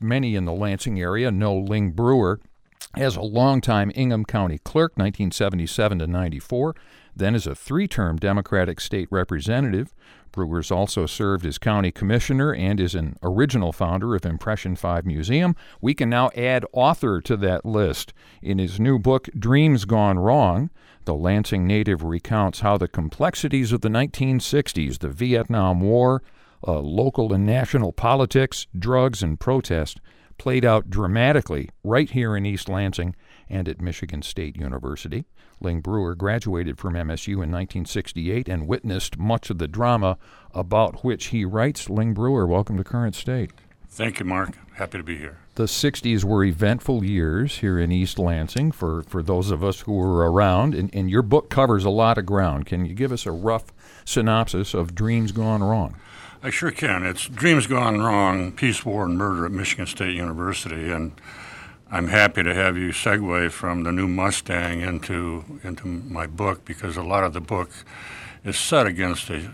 many in the Lansing area know Ling Brewer as a longtime Ingham County clerk, 1977 to 94, then as a 3-term Democratic state representative. Brewer's also served as county commissioner and is an original founder of Impression 5 Museum. We can now add author to that list. In his new book, Dreams Gone Wrong, the Lansing native recounts how the complexities of the 1960s, the Vietnam War, local and national politics, drugs, and protest played out dramatically right here in East Lansing and at Michigan State University. Ling Brewer graduated from MSU in 1968 and witnessed much of the drama about which he writes. Ling Brewer, welcome to Current State. Thank you, Mark. Happy to be here. The 60s were eventful years here in East Lansing for those of us who were around, and your book covers a lot of ground. Can you give us a rough synopsis of Dreams Gone Wrong? I sure can. It's Dreams Gone Wrong, Peace, War, and Murder at Michigan State University, and I'm happy to have you segue from the new Mustang into my book, because a lot of the book is set against a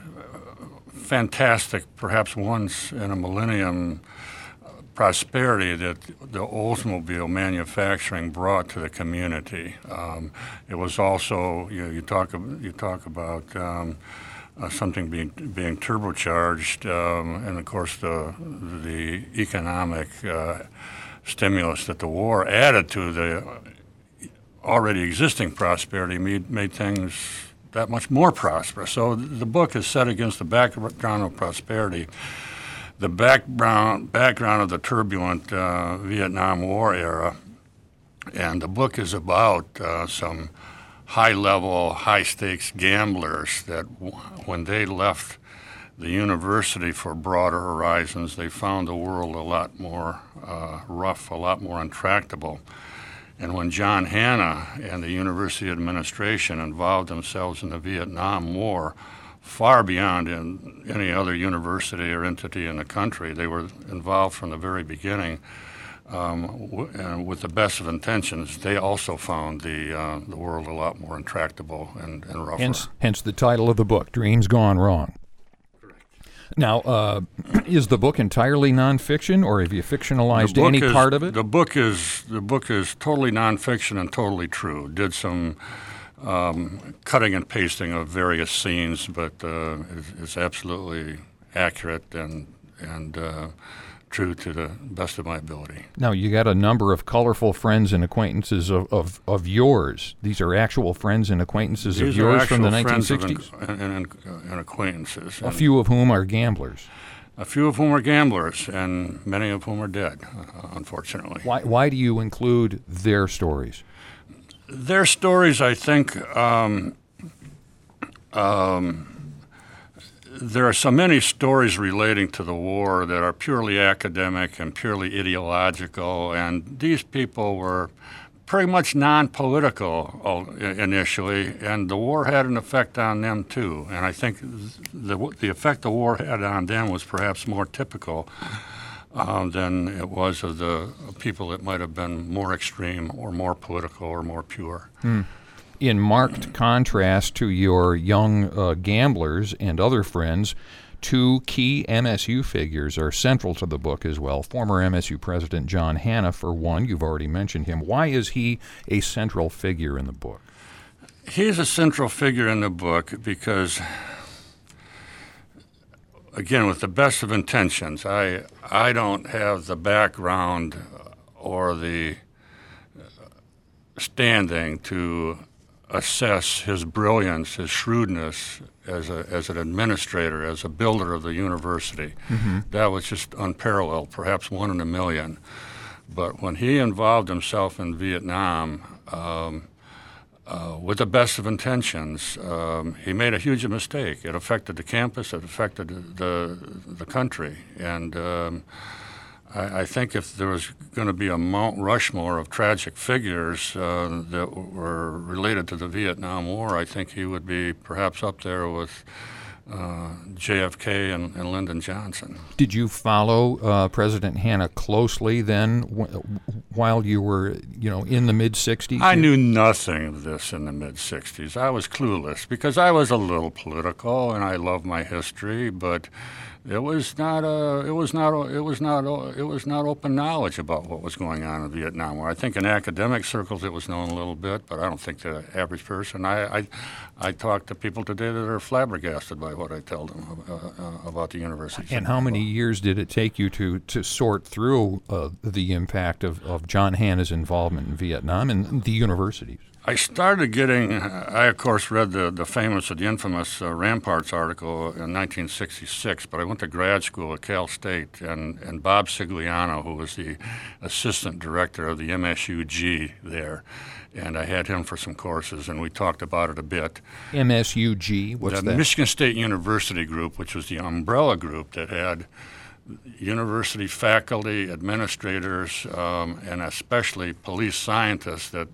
fantastic, perhaps once in a millennium, prosperity that the Oldsmobile manufacturing brought to the community. It was also, you talk about something being turbocharged, and of course the economic stimulus that the war added to the already existing prosperity made things that much more prosperous. So the book is set against the background of prosperity, the background of the turbulent Vietnam War era, and the book is about some high-level, high-stakes gamblers that when they left the university for broader horizons, they found the world a lot more rough, a lot more intractable. And when John Hanna and the university administration involved themselves in the Vietnam War, far beyond in any other university or entity in the country, they were involved from the very beginning. And with the best of intentions, they also found the world a lot more intractable and rougher. Hence the title of the book, Dreams Gone Wrong. Now, is the book entirely nonfiction, or have you fictionalized any part of it? The book is totally nonfiction and totally true. Did some cutting and pasting of various scenes, but it's absolutely accurate and true to the best of my ability. Now, you got a number of colorful friends and acquaintances of yours. These are actual friends and acquaintances of yours from the 1960s? And acquaintances. A few of whom are gamblers. A few of whom are gamblers, and many of whom are dead, unfortunately. Why do you include their stories? Their stories, I think, there are so many stories relating to the war that are purely academic and purely ideological, and these people were pretty much non-political initially, and the war had an effect on them too. And I think the effect the war had on them was perhaps more typical than it was of the people that might have been more extreme or more political or more pure. In marked contrast to your young gamblers and other friends, two key MSU figures are central to the book as well. Former MSU President John Hanna, for one. You've already mentioned him. Why is he a central figure in the book? He's a central figure in the book because, again, with the best of intentions, I don't have the background or the standing to assess his brilliance, his shrewdness as an administrator, as a builder of the university. Mm-hmm. That was just unparalleled, perhaps one in a million. But when he involved himself in Vietnam, with the best of intentions, he made a huge mistake. It affected the campus, it affected the country, and I think if there was going to be a Mount Rushmore of tragic figures that were related to the Vietnam War, I think he would be perhaps up there with JFK and Lyndon Johnson. Did you follow President Hanna closely then while you were, in the mid-'60s? I knew nothing of this in the mid-'60s. I was clueless because I was a little political and I love my history, but It was not open knowledge about what was going on in Vietnam War. I think in academic circles it was known a little bit, but I don't think the average person. I talk to people today that are flabbergasted by what I tell them about the university. And how many years did it take you to sort through the impact of John Hanna's involvement in Vietnam and the universities? I started getting, I of course read the infamous Ramparts article in 1966, but I went to grad school at Cal State, and Bob Sigliano, who was the assistant director of the MSUG there, and I had him for some courses, and we talked about it a bit. MSUG, what's that? The Michigan State University Group, which was the umbrella group that had university faculty, administrators, and especially police scientists that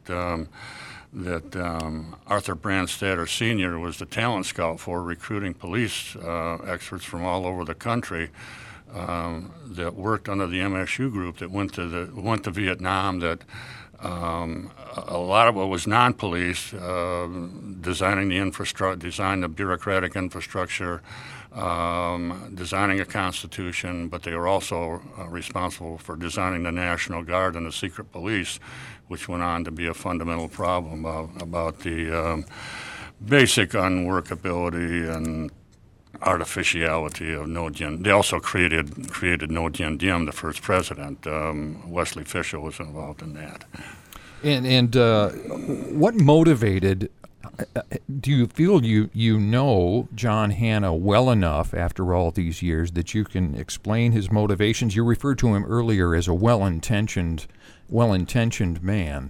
Arthur Brandstatter Sr. was the talent scout for, recruiting police experts from all over the country that worked under the MSU group that went to Vietnam. That a lot of it was non-police, designing the infrastructure, design the bureaucratic infrastructure, designing a constitution, but they were also responsible for designing the National Guard and the secret police, which went on to be a fundamental problem about the basic unworkability and artificiality of Ngo Dinh. They also created Ngo Dinh Diem, the first president. Wesley Fisher was involved in that. And what motivated? Do you feel you know John Hanna well enough after all these years that you can explain his motivations? You referred to him earlier as a well-intentioned man.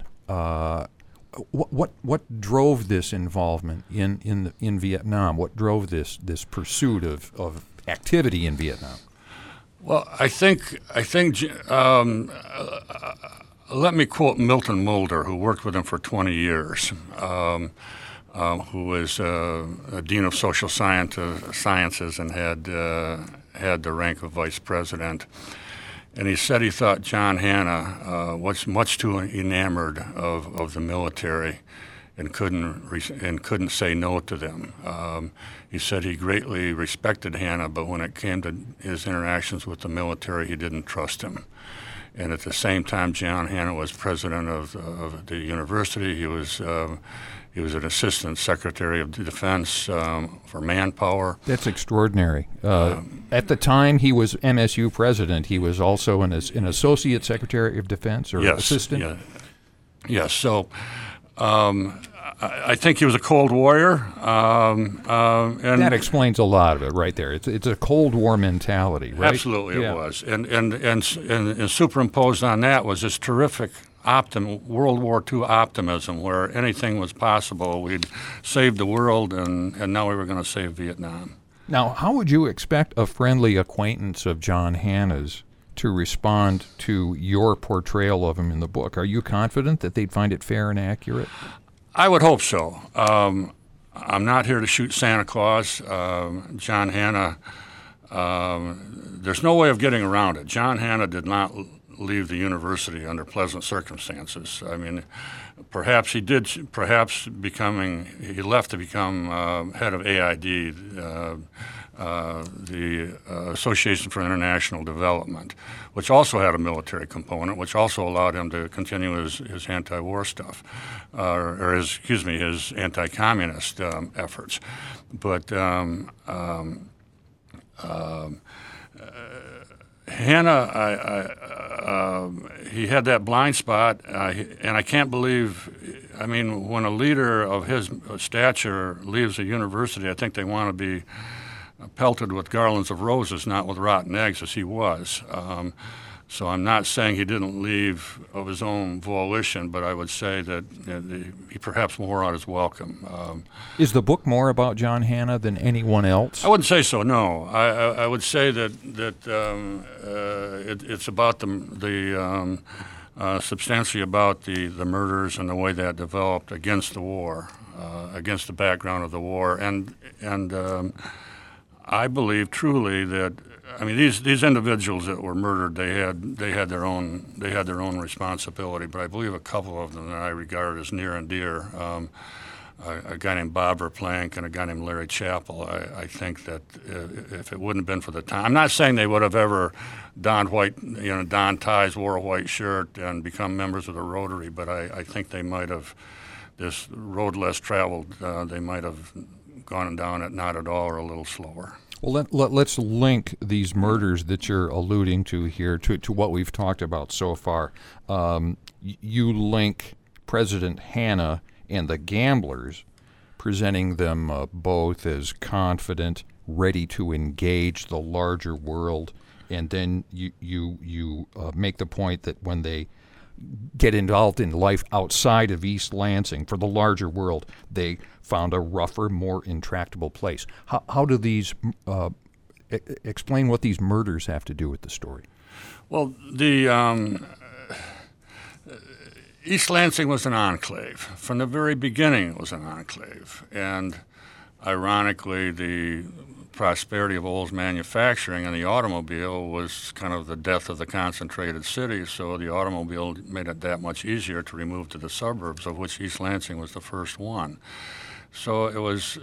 What drove this involvement in Vietnam? What drove this pursuit of activity in Vietnam? Well, I think. Let me quote Milton Mulder, who worked with him for 20 years. Who was a dean of social sciences and had the rank of vice president. And he said he thought John Hanna was much too enamored of the military and couldn't say no to them. He said he greatly respected Hanna, but when it came to his interactions with the military, he didn't trust him. And at the same time, John Hanna was president of the university. He was an assistant secretary of defense for manpower. That's extraordinary. At the time he was MSU president, he was also an associate secretary of defense or assistant? Yes. So I think he was a Cold Warrior. And that explains a lot of it right there. It's a Cold War mentality, right? Absolutely it was. And superimposed on that was this terrific World War II optimism, where anything was possible. We'd saved the world, and now we were going to save Vietnam. Now, how would you expect a friendly acquaintance of John Hanna's to respond to your portrayal of him in the book? Are you confident that they'd find it fair and accurate? I would hope so. I'm not here to shoot Santa Claus. John Hanna, there's no way of getting around it. John Hanna did not leave the university under pleasant circumstances. I mean, perhaps he did. Perhaps he left to become head of AID, the Association for International Development, which also had a military component, which also allowed him to continue his anti-war stuff, his anti-communist efforts. But Hanna, he had that blind spot, and I can't believe. I mean, when a leader of his stature leaves a university, I think they want to be pelted with garlands of roses, not with rotten eggs, as he was. So I'm not saying he didn't leave of his own volition, but I would say that he perhaps wore out his welcome. Is the book more about John Hanna than anyone else? I wouldn't say so, no. I would say that it's about substantially about the murders and the way that developed against the war, against the background of the war. And I believe truly that, I mean, these individuals that were murdered, they had their own responsibility. But I believe a couple of them that I regard as near and dear. a guy named Bob Verplank and a guy named Larry Chappell. I think that if it wouldn't have been for the time, I'm not saying they would have ever donned ties, wore a white shirt, and become members of the Rotary, but I think they might have, this road less traveled, they might have gone down it not at all or a little slower. Well, let's link these murders that you're alluding to here to what we've talked about so far. You link President Hanna and the Gamblers, presenting them both as confident, ready to engage the larger world, and then you make the point that when they get involved in life outside of East Lansing for the larger world, they found a rougher, more intractable place. How do these explain what these murders have to do with the story? Well, the East Lansing was an enclave. From the very beginning, it was an enclave. And ironically, the prosperity of Olds manufacturing and the automobile was kind of the death of the concentrated city, so the automobile made it that much easier to remove to the suburbs, of which East Lansing was the first one. So it was,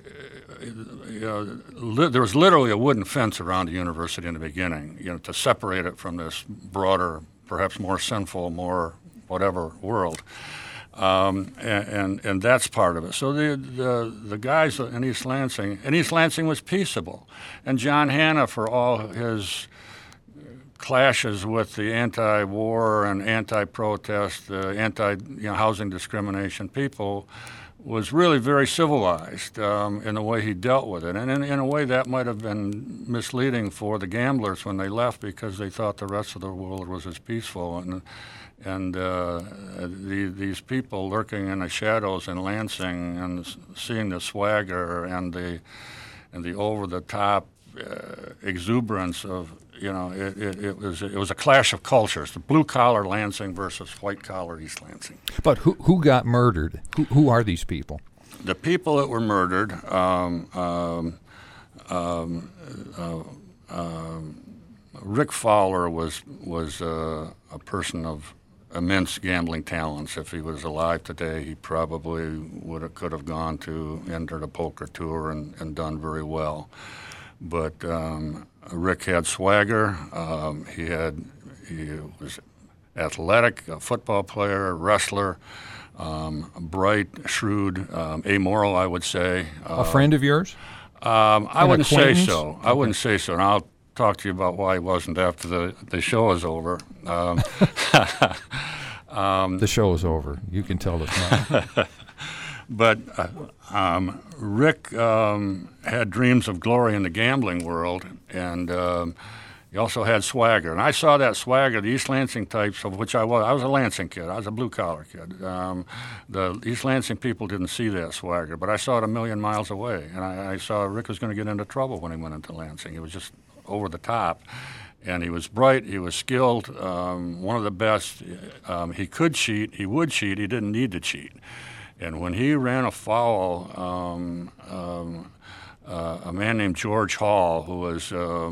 there was literally a wooden fence around the university in the beginning, to separate it from this broader, perhaps more sinful, more whatever world. And that's part of it. So the guys in East Lansing was peaceable. And John Hanna, for all his clashes with the anti-war and anti-protest, anti-housing discrimination people, was really very civilized in the way he dealt with it. And in a way that might have been misleading for the Gamblers when they left, because they thought the rest of the world was as peaceful. And these people lurking in the shadows in Lansing and seeing the swagger and the over-the-top exuberance of, it was a clash of cultures, the blue-collar Lansing versus white-collar East Lansing. But who got murdered? Who are these people? The people that were murdered, Rick Fowler was a person of immense gambling talents. If he was alive today, he probably could have gone to enter the poker tour and done very well. But Rick had swagger. He was athletic, a football player, a wrestler, bright, shrewd, amoral, I would say. A friend of yours? I wouldn't say so. I wouldn't say so. And I'll talk to you about why he wasn't after the show is over. The show is over. You can tell us now. But Rick had dreams of glory in the gambling world, and he also had swagger. And I saw that swagger, the East Lansing types, of which I was a Lansing kid. I was a blue-collar kid. The East Lansing people didn't see that swagger, but I saw it a million miles away. And I saw Rick was going to get into trouble when he went into Lansing. He was just over the top. And he was bright, he was skilled, one of the best. He could cheat, he would cheat, he didn't need to cheat. And when he ran afoul a man named George Hall, who was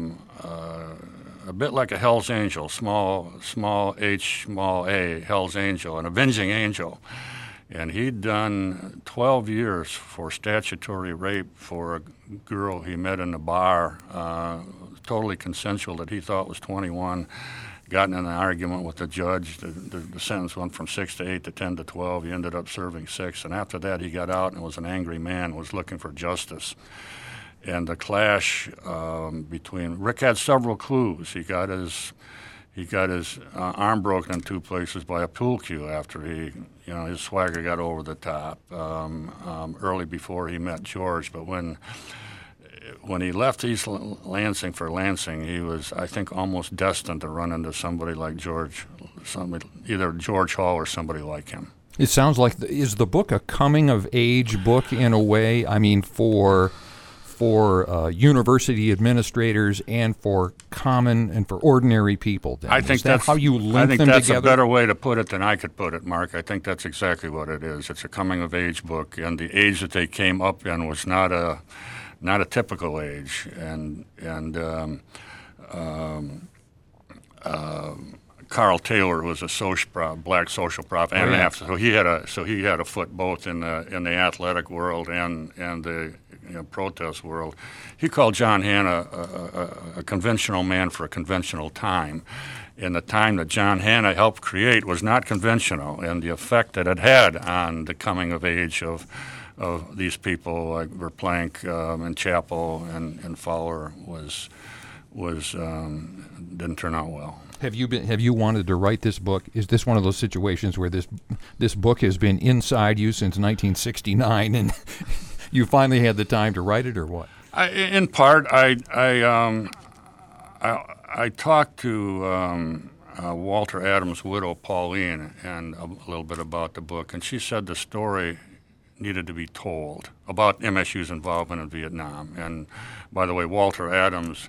a bit like a Hell's Angel, small H, small A, Hell's Angel, an avenging angel. And he'd done 12 years for statutory rape for a girl he met in a bar, totally consensual, that he thought was 21. Gotten in an argument with the judge. The sentence went from 6 to 8 to 10 to 12. He ended up serving 6. And after that, he got out and was an angry man, was looking for justice. And the clash between Rick had several clues. He got his arm broken in 2 places by a pool cue after his swagger got over the top early before he met George. But when he left East Lansing for Lansing, he was, I think, almost destined to run into somebody like George, either George Hall or somebody like him. It sounds like, is the book a coming-of-age book in a way? I mean, for university administrators and for common and for ordinary people. Then. I think that's how you link them together. I think that's a better way to put it than I could put it, Mark. I think that's exactly what it is. It's a coming-of-age book, and the age that they came up in was not a typical age, and Carl Taylor was a black social prophet, and so he had a foot both in the athletic world and the protest world. He called John Hannah a conventional man for a conventional time. And the time that John Hannah helped create was not conventional, and the effect that it had on the coming of age of these people like Verplanck and Chappell and Fowler didn't turn out well. Have you wanted to write this book? Is this one of those situations where this book has been inside you since 1969, and you finally had the time to write it, or what? In part, I talked to Walter Adams' widow, Pauline, and a little bit about the book, and she said the story needed to be told about MSU's involvement in Vietnam. And by the way, Walter Adams,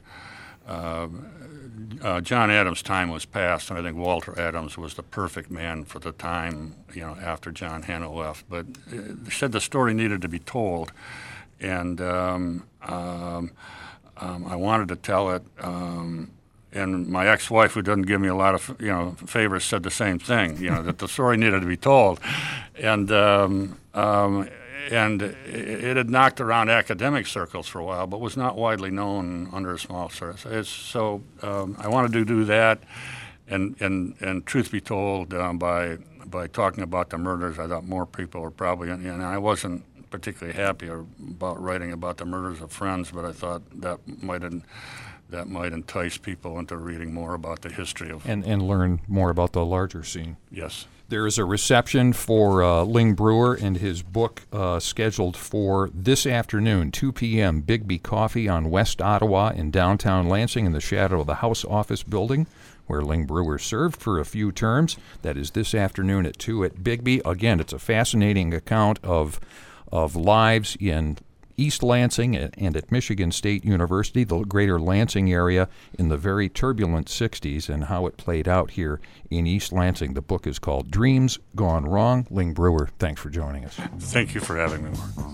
John Adams' time was past, and I think Walter Adams was the perfect man for the time, after John Hannah left. But she said the story needed to be told, and I wanted to tell it. And my ex-wife, who doesn't give me a lot of favors, said the same thing. That the story needed to be told, and it had knocked around academic circles for a while, but was not widely known under a small circle. So I wanted to do that, and truth be told, by talking about the murders, I thought more people were probably, and I wasn't particularly happy about writing about the murders of friends, but I thought that might entice people into reading more about the history of... And learn more about the larger scene. Yes. There is a reception for Ling Brewer and his book scheduled for this afternoon, 2 p.m., Bigby Coffee on West Ottawa in downtown Lansing in the shadow of the House Office Building, where Ling Brewer served for a few terms. That is this afternoon at 2 at Bigby. Again, it's a fascinating account of lives in East Lansing and at Michigan State University, the greater Lansing area, in the very turbulent 60s, and how it played out here in East Lansing. The book is called Dreams Gone Wrong. Ling Brewer, thanks for joining us. Thank you for having me, Mark.